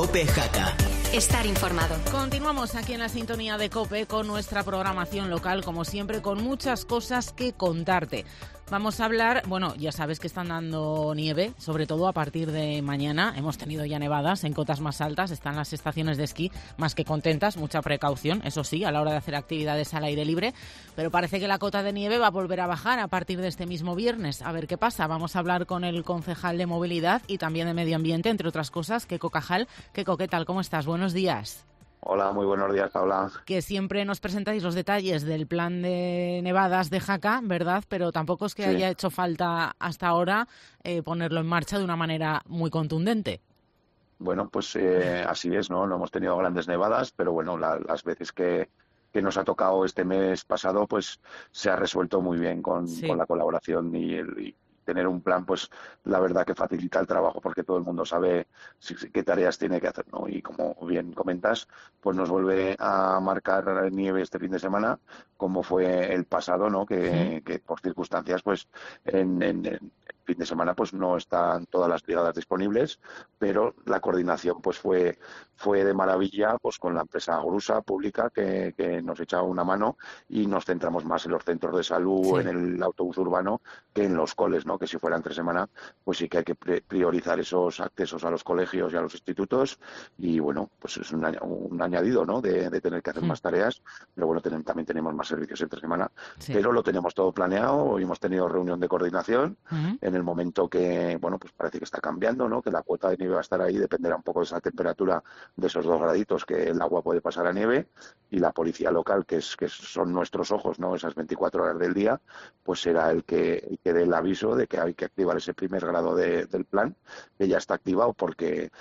COPE Jaca. Estar informado. Continuamos aquí en la sintonía de COPE con nuestra programación local, como siempre, con muchas cosas que contarte. Vamos a hablar, bueno, ya sabes que están dando nieve, sobre todo a partir de mañana. Hemos tenido ya nevadas en cotas más altas, están las estaciones de esquí más que contentas, mucha precaución, eso sí, a la hora de hacer actividades al aire libre, pero parece que la cota de nieve va a volver a bajar a partir de este mismo viernes. A ver qué pasa. Vamos a hablar con el concejal de Movilidad y también de Medio Ambiente, entre otras cosas, Queco Cajal. Queco, ¿qué tal? ¿Cómo estás? Buenos días. Hola, muy buenos días, Paula. Que siempre nos presentáis los detalles del plan de nevadas de Jaca, ¿verdad? Pero tampoco es que haya hecho falta hasta ahora ponerlo en marcha de una manera muy contundente. Bueno, pues así es, ¿no? No hemos tenido grandes nevadas, pero bueno, las veces que nos ha tocado este mes pasado, pues se ha resuelto muy bien con la colaboración y tener un plan, pues la verdad que facilita el trabajo porque todo el mundo sabe qué tareas tiene que hacer, ¿no? Y como bien comentas, pues nos vuelve a marcar nieve este fin de semana, como fue el pasado, ¿no? Que por circunstancias, pues en fin de semana pues no están todas las brigadas disponibles, pero la coordinación pues fue de maravilla, pues con la empresa Grusa pública que nos echa una mano y nos centramos más en los centros de salud, en el autobús urbano, que en los coles, ¿no? Que si fuera entre semana, pues sí que hay que priorizar esos accesos a los colegios y a los institutos y bueno, pues es un añadido, ¿no? De tener que hacer más tareas, pero bueno, también tenemos más servicios entre semana, pero lo tenemos todo planeado. Hoy hemos tenido reunión de coordinación en el momento que, bueno, pues parece que está cambiando, ¿no? Que la cuota de nieve va a estar ahí, dependerá un poco de esa temperatura, de esos 2 graditos que el agua puede pasar a nieve, y la policía local, que son nuestros ojos, ¿no? Esas 24 horas del día, pues será el que dé el aviso de que hay que activar ese primer grado del plan, que ya está activado porque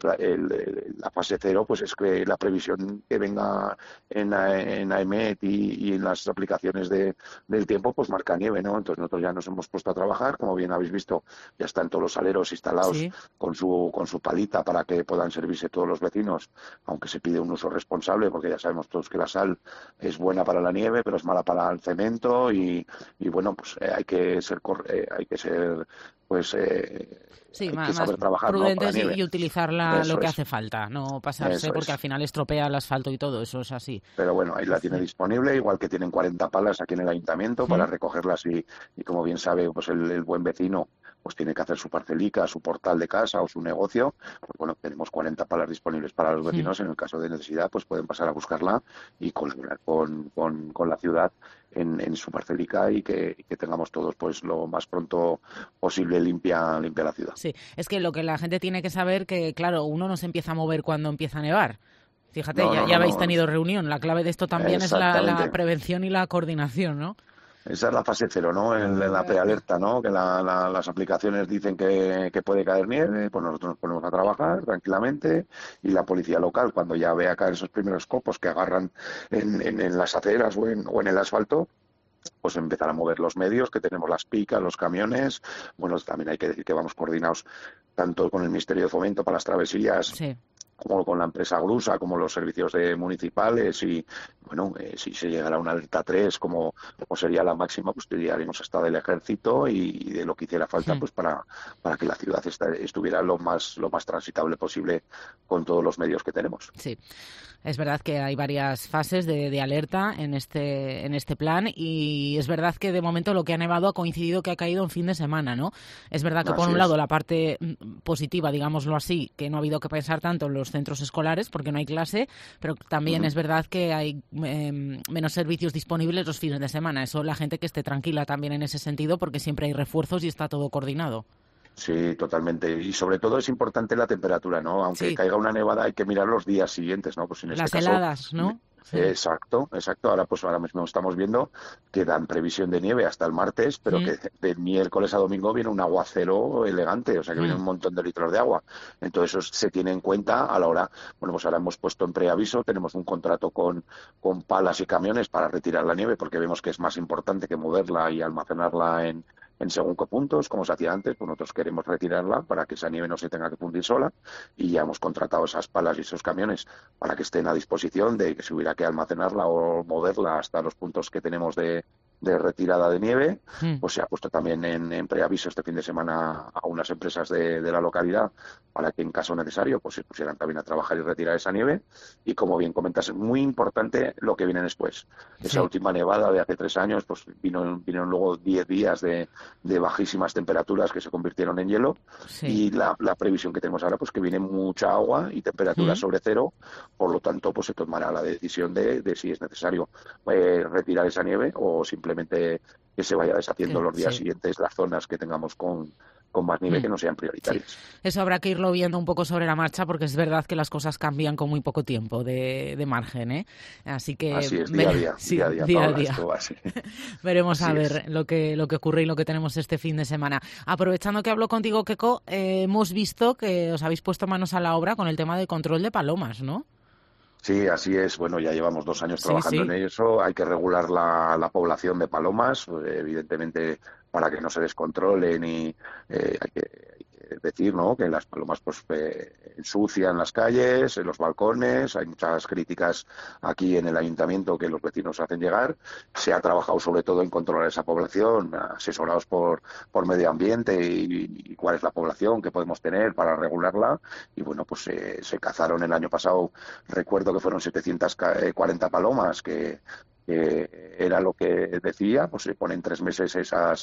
la fase 0, pues es que la previsión que venga en AEMET y en las aplicaciones del tiempo, pues marca nieve, ¿no? Entonces nosotros ya nos hemos puesto a trabajar, como bien habéis visto, ya están todos los aleros instalados con su palita para que puedan servirse todos los vecinos, aunque se pide un uso responsable, porque ya sabemos todos que la sal es buena para la nieve, pero es mala para el cemento y bueno, pues hay que ser pues más saber trabajar, prudentes, ¿no? y utilizar lo que hace falta, no pasarse, porque al final estropea el asfalto y todo, eso es así. Pero bueno, ahí la tiene disponible, igual que tienen 40 palas aquí en el ayuntamiento para recogerlas y como bien sabe, pues el buen vecino pues tiene que hacer su parcelica, su portal de casa o su negocio, pues bueno, tenemos 40 palas disponibles para los vecinos. En el caso de necesidad, pues pueden pasar a buscarla y colaborar con la ciudad en su parcelica y que tengamos todos pues lo más pronto posible limpia la ciudad. Sí, es que lo que la gente tiene que saber que, claro, uno no se empieza a mover cuando empieza a nevar. Fíjate, ya habéis tenido reunión. La clave de esto también es la prevención y la coordinación, ¿no? Esa es la fase 0, ¿no? En la prealerta, ¿no? Que las aplicaciones dicen que puede caer nieve, pues nosotros nos ponemos a trabajar tranquilamente y la policía local, cuando ya vea caer esos primeros copos que agarran en las aceras o en el asfalto, pues empezar a mover los medios, que tenemos las picas, los camiones. Bueno, también hay que decir que vamos coordinados tanto con el Ministerio de Fomento para las travesías, como con la empresa Grusa, como los servicios municipales y, bueno, si se llegara a una alerta 3, como sería la máxima, pues tiraríamos hasta del ejército y de lo que hiciera falta, pues para que la ciudad estuviera lo más transitable posible con todos los medios que tenemos. Sí. Es verdad que hay varias fases de alerta en este plan y es verdad que de momento lo que ha nevado ha coincidido que ha caído en fin de semana, ¿no? Es verdad que por un lado la parte positiva, digámoslo así, que no ha habido que pensar tanto en los centros escolares porque no hay clase, pero también es verdad que hay menos servicios disponibles los fines de semana. Eso la gente que esté tranquila también en ese sentido porque siempre hay refuerzos y está todo coordinado. Sí, totalmente. Y sobre todo es importante la temperatura, ¿no? Aunque caiga una nevada hay que mirar los días siguientes, ¿no? Pues en las este heladas, caso, ¿no? Sí. Exacto. Ahora mismo estamos viendo que dan previsión de nieve hasta el martes, pero que de miércoles a domingo viene un aguacero elegante, o sea que viene un montón de litros de agua. Entonces eso se tiene en cuenta a la hora. Bueno, pues ahora hemos puesto en preaviso, tenemos un contrato con palas y camiones para retirar la nieve, porque vemos que es más importante que moverla y almacenarla en según qué puntos, como se hacía antes, pues nosotros queremos retirarla para que esa nieve no se tenga que fundir sola y ya hemos contratado esas palas y esos camiones para que estén a disposición de que si hubiera que almacenarla o moverla hasta los puntos que tenemos de retirada de nieve, pues se ha puesto también en preaviso este fin de semana a unas empresas de la localidad para que en caso necesario pues se pusieran también a trabajar y retirar esa nieve. Y como bien comentas, es muy importante lo que viene después. Esa última nevada de hace 3 años, pues vinieron luego 10 días de bajísimas temperaturas que se convirtieron en hielo, y la previsión que tenemos ahora, pues que viene mucha agua y temperaturas sobre cero. Por lo tanto, pues se tomará la decisión de si es necesario retirar esa nieve o simplemente que se vaya deshaciendo los días siguientes las zonas que tengamos con más nieve que no sean prioritarias. Sí. Eso habrá que irlo viendo un poco sobre la marcha, porque es verdad que las cosas cambian con muy poco tiempo de margen, ¿eh? Así que así es, día a día. Día a día. Veremos a ver lo que ocurre y lo que tenemos este fin de semana. Aprovechando que hablo contigo, Keko, hemos visto que os habéis puesto manos a la obra con el tema de control de palomas, ¿no? Sí, así es. Bueno, ya llevamos 2 años trabajando en eso. Hay que regular la población de palomas, evidentemente, para que no se descontrolen, y hay que decir, ¿no?, que las palomas pues ensucian las calles, en los balcones. Hay muchas críticas aquí en el ayuntamiento que los vecinos hacen llegar. Se ha trabajado sobre todo en controlar esa población, asesorados por medio ambiente y cuál es la población que podemos tener para regularla. Y bueno, pues se cazaron el año pasado, recuerdo que fueron 740 palomas, que era lo que decía, pues se pone en 3 meses esa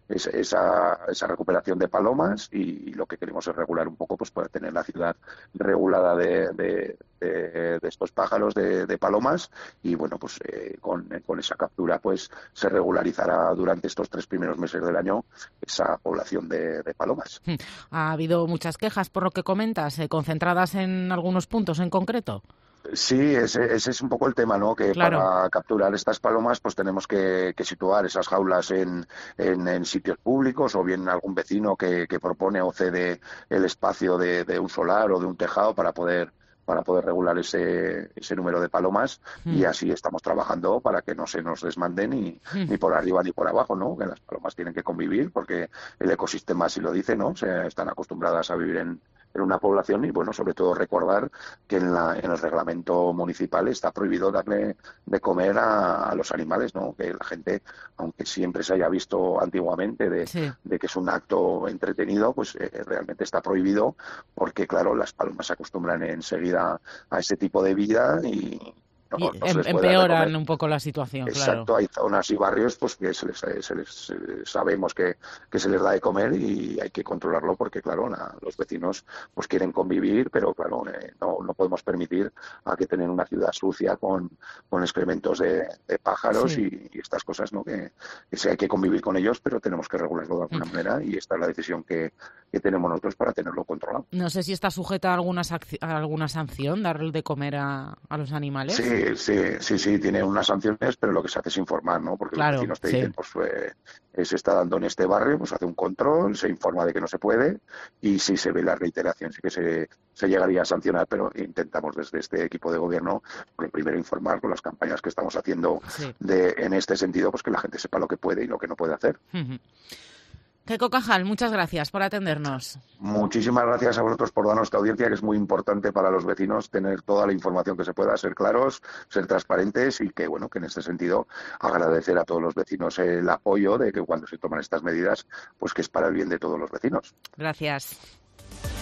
recuperación de palomas, y lo que queremos es regular un poco, pues para tener la ciudad regulada de estos pájaros de palomas. Y bueno, pues con esa captura pues se regularizará durante estos 3 primeros meses del año esa población de palomas. Ha habido muchas quejas, por lo que comentas, concentradas en algunos puntos en concreto. Sí, ese es un poco el tema, ¿no? Que para capturar estas palomas pues tenemos que situar esas jaulas en sitios públicos, o bien algún vecino que propone o cede el espacio de un solar o de un tejado para poder regular ese número de palomas. Y así estamos trabajando para que no se nos desmanden ni por arriba ni por abajo, ¿no? Que las palomas tienen que convivir porque el ecosistema así lo dice, ¿no? Están acostumbradas a vivir en una población. Y bueno, sobre todo recordar que en el reglamento municipal está prohibido darle de comer a los animales, ¿no? Que la gente, aunque siempre se haya visto antiguamente de que es un acto entretenido, pues realmente está prohibido, porque claro, las palomas se acostumbran enseguida a ese tipo de vida y empeoran un poco la situación. Exacto, claro. Hay zonas y barrios pues que sabemos que se les da de comer, y hay que controlarlo porque claro, los vecinos pues quieren convivir, pero claro, no podemos permitir a que tener una ciudad sucia con excrementos de pájaros y estas cosas, ¿no? Que sí hay que convivir con ellos, pero tenemos que regularlo de alguna manera, y esta es la decisión que tenemos nosotros para tenerlo controlado. No sé si está sujeta a alguna sanción darle de comer a los animales. Sí, tiene unas sanciones, pero lo que se hace es informar, ¿no? Porque los vecinos te dicen, pues se está dando en este barrio, pues hace un control, se informa de que no se puede, y si se ve la reiteración sí que se llegaría a sancionar, pero intentamos desde este equipo de gobierno primero informar con las campañas que estamos haciendo en este sentido, pues que la gente sepa lo que puede y lo que no puede hacer. Keko Cajal, muchas gracias por atendernos. Muchísimas gracias a vosotros por darnos esta audiencia, que es muy importante para los vecinos tener toda la información que se pueda, ser claros, ser transparentes, y que bueno, que en este sentido agradecer a todos los vecinos el apoyo de que cuando se toman estas medidas, pues que es para el bien de todos los vecinos. Gracias.